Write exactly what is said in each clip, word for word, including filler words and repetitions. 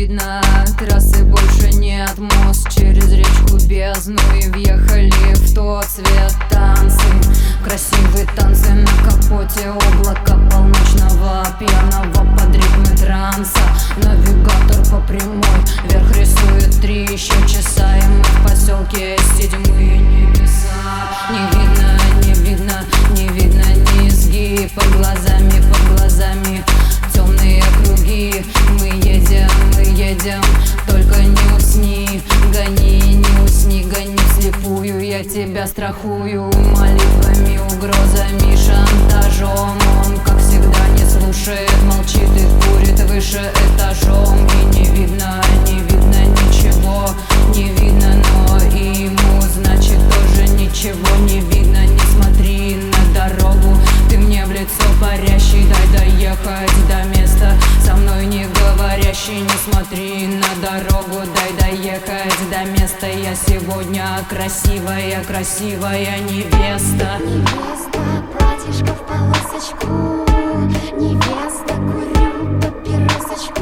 видно, трассы больше нет. Мост через речку бездну, и въехали в тот цвет. Танцы, красивые танцы на капоте облака полночного, пьяного под ритмы транса. Навигатор по прямой вверх рисует три еще часа, и мы в поселке седьмые небеса. Не видно, не видно, не видно низги под глазами, под глазами темные круги. Мы едем, мы едем, только не усни, гони, не усни, гони вслепую. Я тебя страхую молитвами, угрозами, шантажом. Он, как всегда, не слушает, молчит и курит выше этажом. И не видно, не видно ничего, не видно, но и ему, значит, тоже ничего не видно. Не смотри на дорогу, ты мне в лицо парящий, дай доехать до места, со мной не говорящий. Не смотри на дорогу, дай доехать до места. Я сегодня красивая, красивая невеста. Невеста, платьишко в полосочку, невеста, курю папиросочку.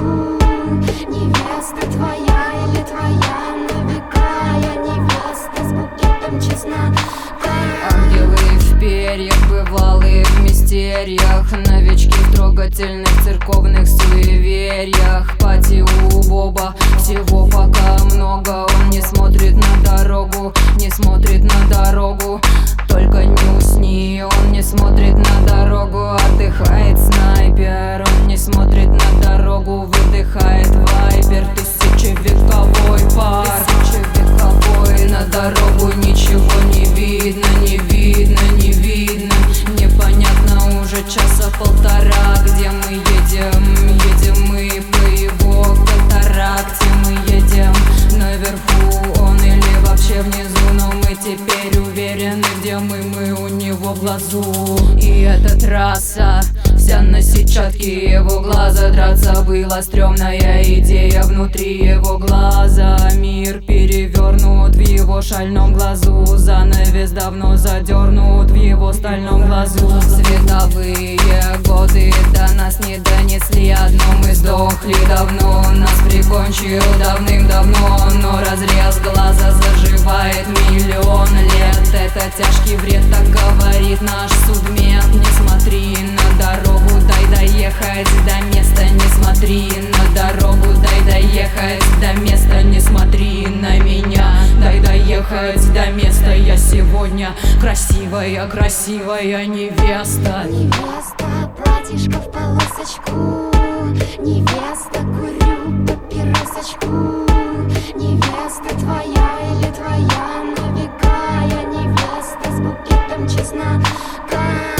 Невеста твоя или твоя на века, я невеста с букетом чеснока. Ангелы в перьях, бывалые в мистериях, новички в трогательных церковных суевериях. Пати у Боба, всего пока много. Он не смотрит на дорогу, не смотрит на дорогу, только не усни. Он не смотрит на дорогу, отдыхает снайпер. Он не смотрит на дорогу, выдыхает вайпер. Тысячевековой пар, тысячевековой. На дорогу ничего не видно, не видно, не видно. Непонятно уже часа полтора, где мы едем. Едем мы по его катаракте. Мы едем наверху, он или вообще внизу, но мы теперь уверены, где мы, мы у него в глазу. И эта трасса вся на сетчатке его глаза. Драться была стрёмная идея внутри его глаза. Мир перевернут в его шальном глазу, занавес давно задернут в его стальном глазу. Световые годы до нас не донесли, одно мы сдохли давно. Нас прикончил давным-давно, но разрез глаза заживает миллион лет. Это тяжкий вред, так говорит наш судмед. Не смотри на дорогу, дай доехать до места. Не смотри на дорогу, дай доехать до места. Не смотри на меня, дай доехать до места. Я сегодня красивая, красивая невеста. Невеста, платьишко в полосочку, невеста, курю папиросочку. Невеста твоя или твоя на века, я невеста с букетом чеснока.